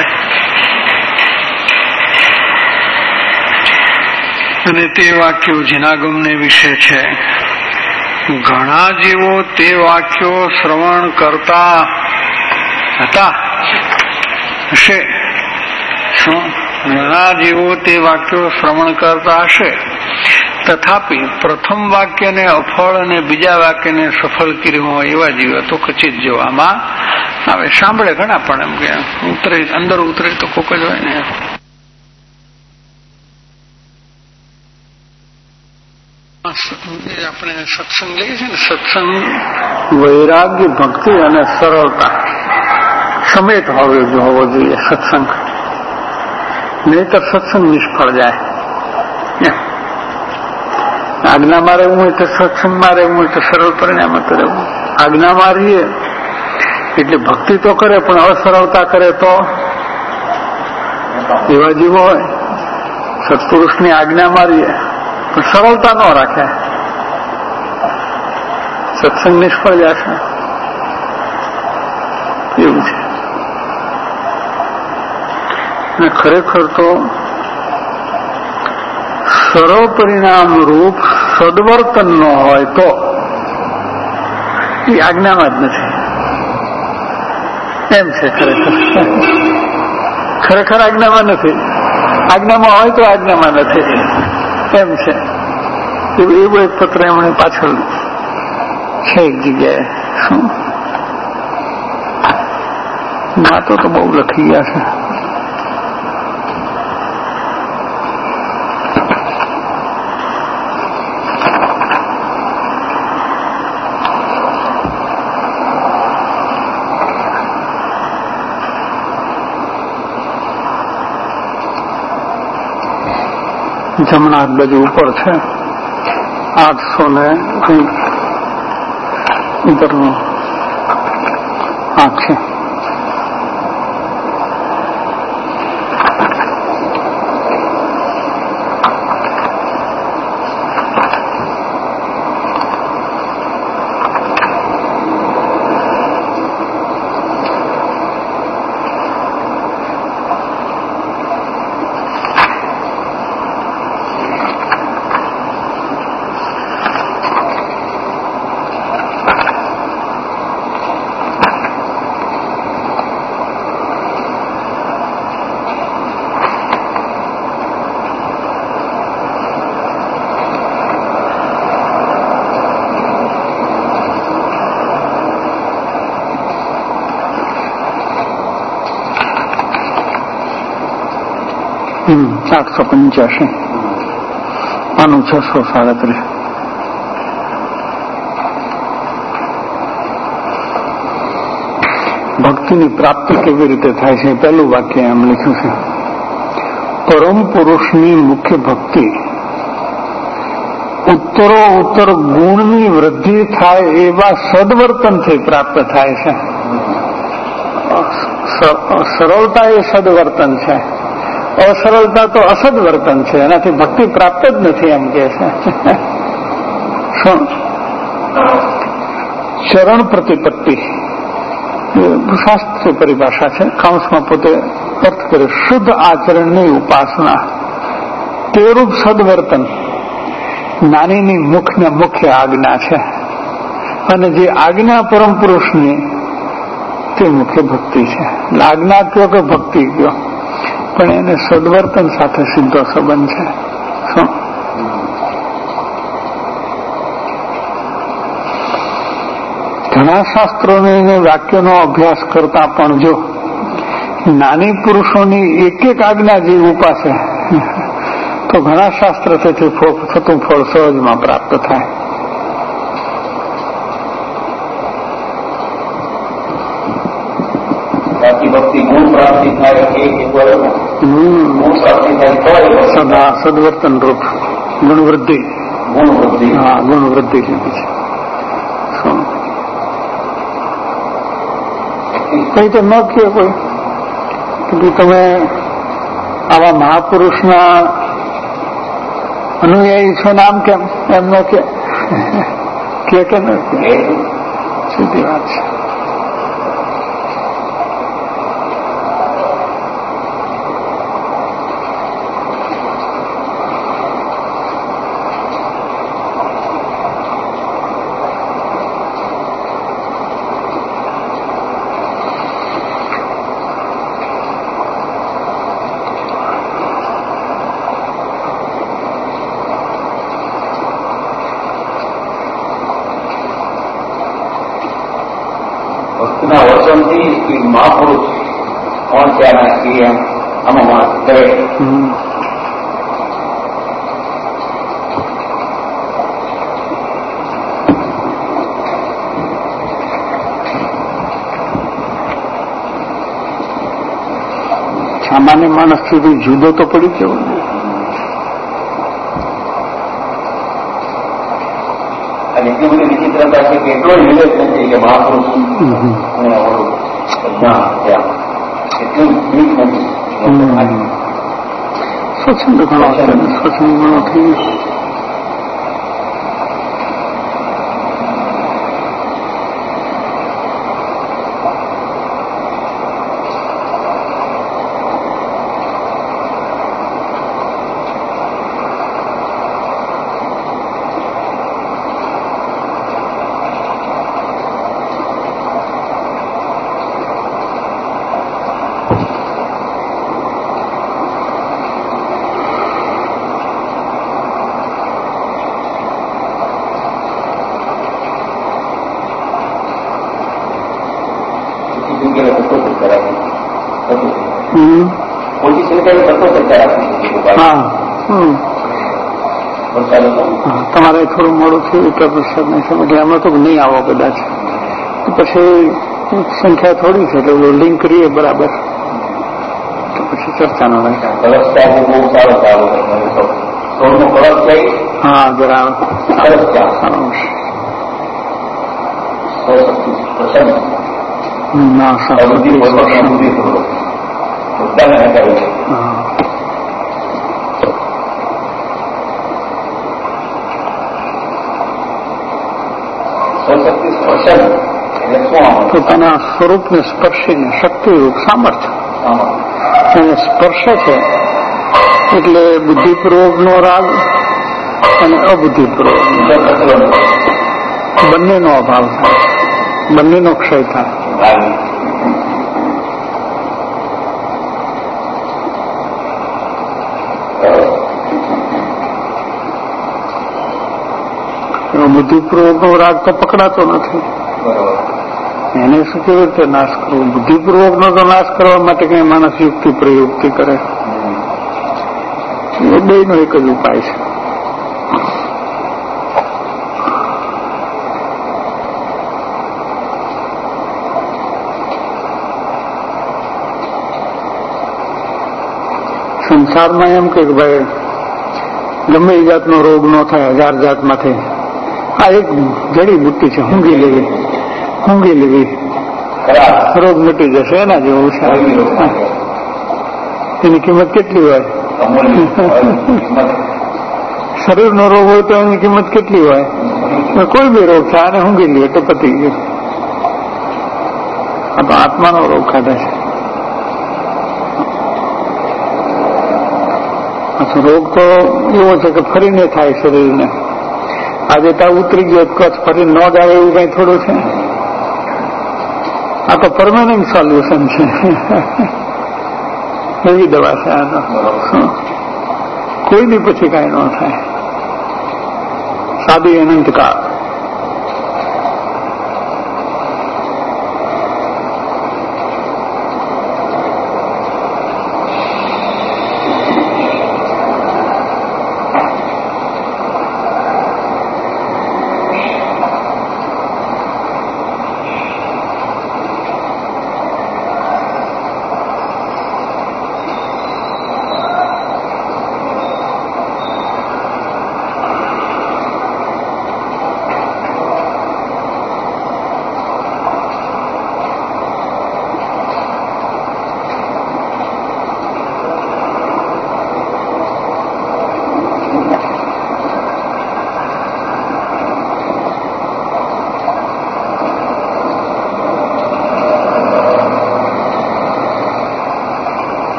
અને તે વાક્યો જીનાગમને વિશે છે. ઘણા જીવો તે વાક્યો શ્રવણ કરતા હતા હશે. શું? ઘણા જીવો તે વાક્યો શ્રવણ કરતા હશે, તથાપિ પ્રથમ વાક્યને અફળ અને બીજા વાક્યને સફળ કર્યું હોય એવા જીવો તો કચિત જોવામાં આવે. સાંભળે ઘણા, પણ એમ કે ઉતરે અંદર ઉતરે તો કોક જ હોય ને. આપણે સત્સંગ લઈએ છીએ ને, સત્સંગ વૈરાગ્ય, ભક્તિ અને સરળતા સમેત હોવો હોવો જોઈએ સત્સંગ. નહીતર સત્સંગ નિષ્ફળ જાય. આજ્ઞામાં રહેવું હોય તો સત્સંગમાં રહેવું હોય તો સરળ પરિણામ તો રહેવું. આજ્ઞામાં રહીએ એટલે ભક્તિ તો કરે, પણ અસરળતા કરે તો એવા જીવો હોય. સત્પુરુષની આજ્ઞામાં રહીએ પણ સરળતા ન રાખે, સત્સંગ નિષ્ફળ જશે. એવું છે. અને ખરેખર તો સરળ પરિણામ રૂપ સદવર્તન ન હોય તો એ આજ્ઞામાં જ નથી એમ છે. ખરેખર ખરેખર આજ્ઞામાં નથી. આજ્ઞામાં હોય તો આજ્ઞામાં નથી એમ છે. એવું એક પત્ર એમણે પાછળ છે એક જગ્યાએ. શું વાતો તો બહુ લખી ગયા છે. જમણા હાથ બાજુ ઉપર છે, આઠસો ને કંઈક ઉપરનો આંખ છે. આઠસો પંચ્યાસી આનું છસો સાડત્રીસ. ભક્તિની પ્રાપ્તિ કેવી રીતે થાય છે પહેલું વાક્ય એમ લખ્યું છે. પરમ પુરુષની મુખ્ય ભક્તિ ઉત્તરો ઉત્તર ગુણની વૃદ્ધિ થાય એવા સદવર્તનથી પ્રાપ્ત થાય છે. સરળતા એ સદવર્તન છે, અસરળતા તો અસદવર્તન છે. એનાથી ભક્તિ પ્રાપ્ત જ નથી એમ કે છે. શું? ચરણ પ્રતિપત્તિ શાસ્ત્રીય પરિભાષા છે. કાઉન્સમાં પોતે અર્થ કરે શુદ્ધ આચરણની ઉપાસના, તે રૂપ સદવર્તન નાનીની મુખને મુખ્ય આજ્ઞા છે. અને જે આજ્ઞા પરમ પુરુષની તે મુખ્ય ભક્તિ છે. આજ્ઞા કયો કે ભક્તિ કયો, પણ એને સદવર્તન સાથે સીધો સંબંધ છે. શું? ઘણા શાસ્ત્રોને વાક્યોનો અભ્યાસ કરતા પણ જો નાની પુરુષોની એક એક આજ્ઞા જીવ ઉપાસે તો ઘણા શાસ્ત્ર થતું ફળ સહજમાં પ્રાપ્ત થાય. ભક્તિ ગુણ પ્રાપ્તિ થાય ગુણ પ્રાપ્તિ થાય સદા સદવર્તન રૂપ ગુણ વૃદ્ધિ ગુણ વૃદ્ધિ હા ગુણ વૃદ્ધિ લીધી છે. કઈ તો ન કહે કોઈ કે તમે આવા મહાપુરુષના અનુયાયી છો નામ કેમ એમ ન કે કે ન સીધી વાત છે. વર્ષોથી મહાપુરુષ કોણ છે આમાં માણસ કરે સામાન્ય માણસ સુધી જુદો તો પડી ગયો. અને એટલી બધી વિચિત્રતા છે કે એટલો વિવેક નથી કે મહાપુરુષ એટલું વીક નથી. સ્વચ્છંદ ઘણો સ્વચ્છંદ ઘણો થઈ ઓછી સંખ્યાએ તત્વો ચર્ચા રાખી તમારે થોડું મોડું થયું એટલા પ્રસાદ નહીં સમજ એમાં તો નહીં આવો કદાચ પછી સંખ્યા થોડી છે એટલે લિંક કરીએ બરાબર તો પછી ચર્ચાનો નહીં. કલશ બહુ સારો સારો સોળનો કલશ થઈ હા જરા કલશ સારો ના બુદ્ધિ બુદ્ધિ બધાને હટાવી છે. પોતાના સ્વરૂપને સ્પર્શીને શક્તિરૂપ સામર્થ્ય એને સ્પર્શ છે એટલે બુદ્ધિપૂર્વકનો રાગ અને અબુદ્ધિપૂર્વક બંનેનો અભાવ થાય, બંનેનો ક્ષય થાય. બુદ્ધિપૂર્વકનો રાગ તો પકડાતો નથી. એને શું કેવી રીતે નાશ કરવો? બુદ્ધિપૂર્વકનો તો નાશ કરવા માટે કઈ માણસ યુક્તિ પ્રયુક્તિ કરે એ બેનો એક જ ઉપાય છે. સંસારમાં એમ કે ભાઈ ગમે એ જાતનો રોગ ન થાય, હજાર જાતમાંથી આ એક જડીબુટ્ટી છે, ઊંઘી લેવી ઊંઘી લેવી રોગ મટી જશે એના જેવું છે. એની કિંમત કેટલી હોય? શરીરનો રોગ હોય તો એની કિંમત કેટલી હોય? કોઈ બી રોગ છે આને ઊંઘી લે તો પતી ગયું. આ તો આત્માનો રોગ ખાધા છે. રોગ તો એવો છે કે ફરીને થાય શરીરને. આજે ત્યાં ઉતરી ગયો કચ્છ ફરી ન જાય એવું કઈ થોડું છે? આ તો પરમાનન્ટ સોલ્યુશન છે. એવી દવા છે આ તો. કોઈ બી પછી કઈ ન થાય. સાદી અનંતકાળ.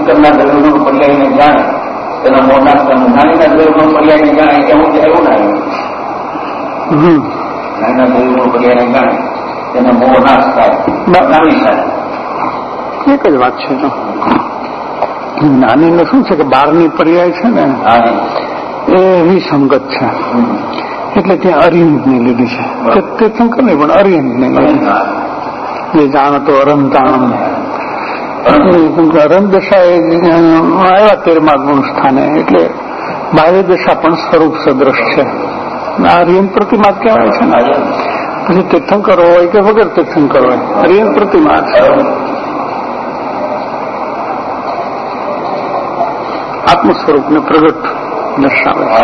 શંકરના દ્રવ્યનો પર્યાયને જાણે તેના મોરના નાનીના દ્રવ્યનો પર્યાયને જાણે એવું એવું ના આવ્યું. નાના દ્રવ્યનો પર્યાયને જાણે તેના મોહ નાશ થાય નાની થાય. એક જ વાત છે. તો નાનીને શું છે કે બહારની પર્યાય છે ને એ વિસંગત છે એટલે ત્યાં અરિહંતને લીધી છે. તીર્થંકર નહીં પણ અરિહંતને લીધી જે જાણતો અરમતાણમ અરમ દશા એ આવ્યા તેરમા ગુણ સ્થાને એટલે બાહ્ય દશા પણ સ્વરૂપ સદ્રશ છે. આ અરિહંત પ્રતિમા કહેવાય છે ને. પછી તીર્થંકર હોય કે વગર તીર્થંકર હોય અરિહંત પ્રતિમા છે. આત્મ સ્વરૂપને પ્રગટ દર્શાવે છે.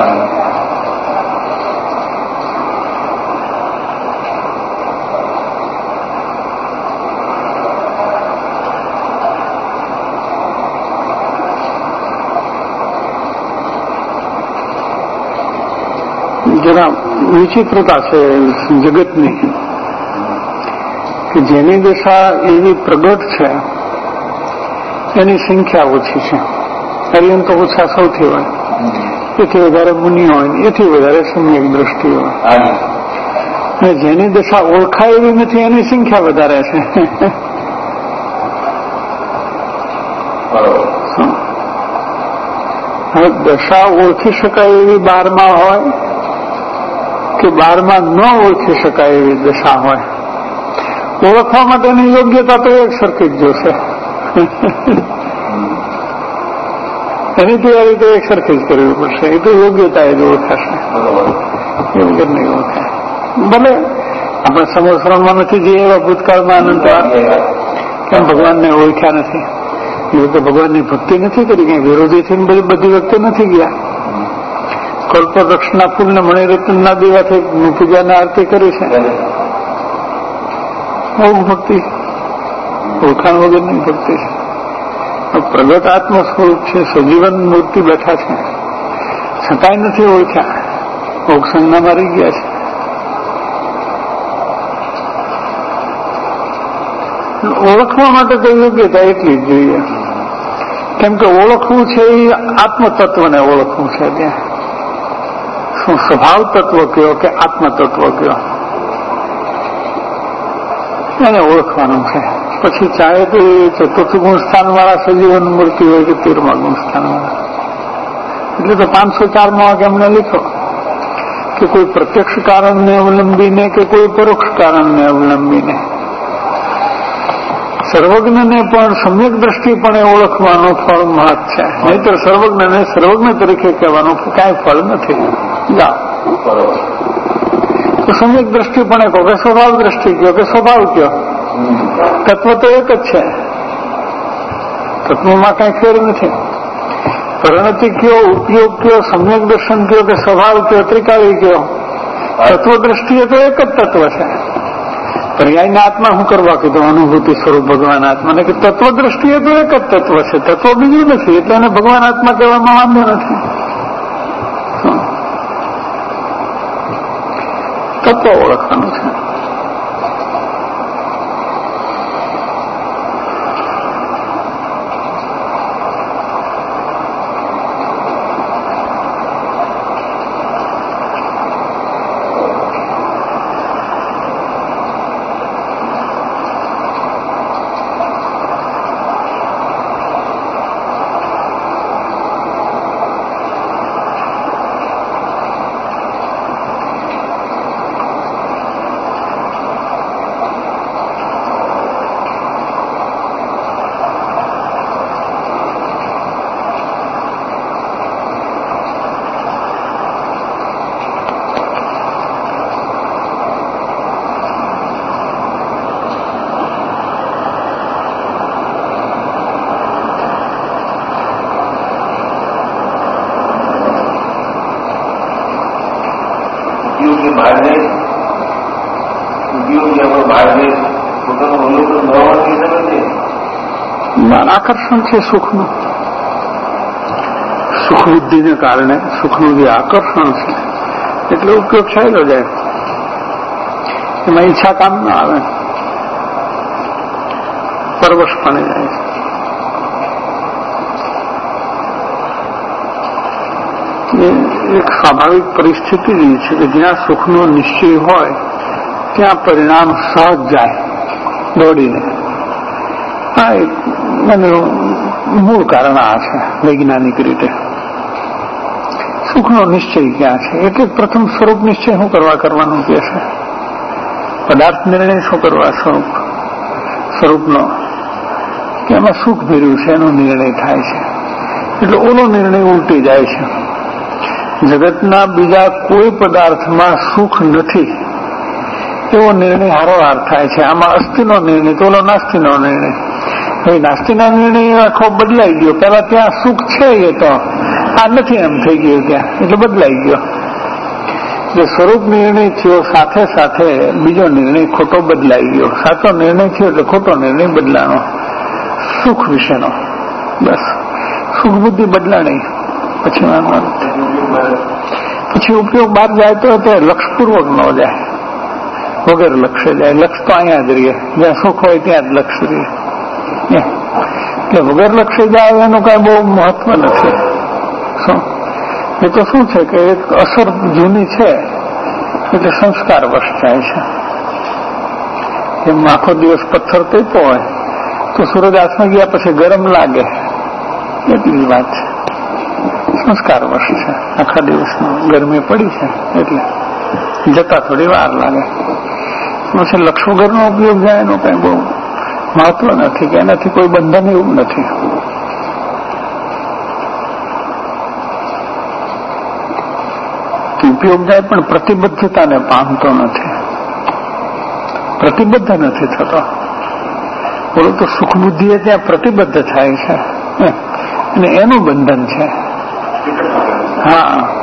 જરા વિચિત્રતા છે જગતની કે જેની દશા એવી પ્રગટ છે એની સંખ્યા ઓછી છે. અરિહંતો ઓછા સૌથી હોય, એથી વધારે મુનિ હોય, એથી વધારે સમ્યક દ્રષ્ટિ હોય. અને જેની દશા ઓળખાય એવી નથી એની સંખ્યા વધારે છે. હવે દશા ઓળખી શકાય એવી બારમાં હોય કે બારમાં ન ઓળખી શકાય એવી દશા હોય, ઓળખવા માટેની યોગ્યતા તો એક સરખી જ જોશે. એની તૈયારી તો એક સરખી જ કરવી પડશે. એ તો યોગ્યતા એ જ ઓળખાશે, એ વગર નહીં ઓળખાય. ભલે આપણે સમોસરણમાં નથી જઈએ એવા ભૂતકાળમાં અનંતવાર કેમ ભગવાનને ઓળખ્યા નથી, એ વખતે ભગવાનની ભક્તિ નથી કરી, કઈ વિરોધી થઈને બધી બધી વખતે નથી ગયા. કલ્પવૃક્ષના ફૂલને મણિરત્નના દીવાથી પૂજાને આરતી કરી છે. બહુ ભક્તિ, ઓળખાણ વગરની ભક્તિ છે. પ્રગટ આત્મ સ્વરૂપ છે, સજીવન મૂર્તિ બેઠા છે, છતાંય નથી ઓળખ્યા, ઓળખાણના મારી ગયા છે. ઓળખવા માટે તો યોગ્યતા એટલી જ જોઈએ, કેમ કે ઓળખવું છે એ આત્મતત્વને ઓળખવું છે. ત્યાં શું સ્વભાવ તત્વ કયો કે આત્મતત્વ કયો એને ઓળખવાનું છે. પછી ચાહે તો એ ચતુર્થ ગુણ સ્થાન વાળા સજીવન મૂર્તિ હોય કે તેરમા ગુણ સ્થાન વાળા. એટલે તો પાંચસો ચાર માં એમને લીધો કે કોઈ પ્રત્યક્ષ કારણને અવલંબીને કે કોઈ પરોક્ષ કારણને અવલંબીને સર્વજ્ઞને પણ સમ્યક દ્રષ્ટિપણે ઓળખવાનો ફળ મહત્ છે. નહીતર સર્વજ્ઞને સર્વજ્ઞ તરીકે કહેવાનું કાંઈ ફળ નથી. તો સમ્યક દ્રષ્ટિપણે કહો કે સ્વભાવ દ્રષ્ટિ કયો કે સ્વભાવ કયો, તત્વ તો એક જ છે. તત્વમાં કઈ ફેર નથી. પરિણતિ કયો, ઉપયોગ કયો, સમ્યક દર્શન કયો કે સ્વભાવ કયો, ત્રિકાળી કયો, તત્વ દ્રષ્ટિએ તો એક જ તત્વ છે. પર્યાયના આત્મા શું કરવા કીધું? અનુભૂતિ સ્વરૂપ ભગવાન આત્માને કે તત્વ દ્રષ્ટિએ તો એક જ તત્વ છે, તત્વ બીજું નથી. એટલે એને ભગવાન આત્મા કહેવામાં વાંધો નથી. તત્વ ઓળખવાનું છે. આકર્ષણ છે સુખનું, સુખ બુદ્ધિને કારણે સુખનું જે આકર્ષણ છે એટલે ઉપયોગ થયેલો જાય. એમાં ઈચ્છા કામ ન આવે, પરવશપણે જાય છે. એક સ્વાભાવિક પરિસ્થિતિ જ છે કે જ્યાં સુખનો નિશ્ચય હોય ત્યાં પરિણામ સહજ જાય દોડીને. હા, એનું મૂળ કારણ આ છે વૈજ્ઞાનિક રીતે. સુખનો નિશ્ચય ક્યાં છે એટલે પ્રથમ સ્વરૂપ નિશ્ચય શું કરવા કરવાનું કે છે, પદાર્થ નિર્ણય શું કરવા સ્વરૂપ સ્વરૂપનો કે એમાં સુખ ભર્યું છે એનો નિર્ણય થાય છે. એટલે ઓલો નિર્ણય ઉલટી જાય છે. જગતના બીજા કોઈ પદાર્થમાં સુખ નથી એવો નિર્ણય હારોહાર થાય છે. આમાં અસ્થિનો નિર્ણય તો ઓલો નાસ્તિનો નિર્ણય. હવે નાસ્તિના નિર્ણય આખો બદલાઈ ગયો. પેલા ત્યાં સુખ છે એ તો આ નથી એમ થઈ ગયું ત્યાં, એટલે બદલાઈ ગયો. જે સ્વરૂપ નિર્ણય થયો સાથે સાથે બીજો નિર્ણય ખોટો બદલાઈ ગયો. સાચો નિર્ણય થયો એટલે ખોટો નિર્ણય બદલાનો સુખ વિશેનો. બસ સુખ બુદ્ધિ બદલાણી પછી વાંધો પછી ઉપયોગ બહાર જાય તો તે લક્ષપૂર્વક ન જાય, વગર લક્ષ્ય જાય. લક્ષ તો અહીંયા જ રહીએ, જ્યાં સુખ હોય ત્યાં જ લક્ષ્ય રહીએ. એટલે વગર લક્ષ્ય જાય એનું કઈ બહુ મહત્વ નથી. શું એ તો શું છે કે એક અસર જૂની છે એટલે સંસ્કાર વશ જાય છે. એમ આખો દિવસ પથ્થર તપ્યો હોય તો સૂરજ હાથમાં ગયા પછી ગરમ લાગે, એટલી જ વાત છે. સંસ્કાર વશ છે, આખા દિવસમાં ગરમી પડી છે એટલે જતા થોડી વાર લાગે. પછી લક્ષ વગરનો ઉપયોગ જાય એનું કઈ બહુ મહત્વ નથી કે એનાથી કોઈ બંધન એવું નથી. ઉપયોગ જાય પણ પ્રતિબદ્ધતાને પામતો નથી, પ્રતિબદ્ધ નથી થતો. બોલો તો સુખ બુદ્ધિ ત્યાં પ્રતિબદ્ધ થાય છે અને એનું બંધન છે. હા,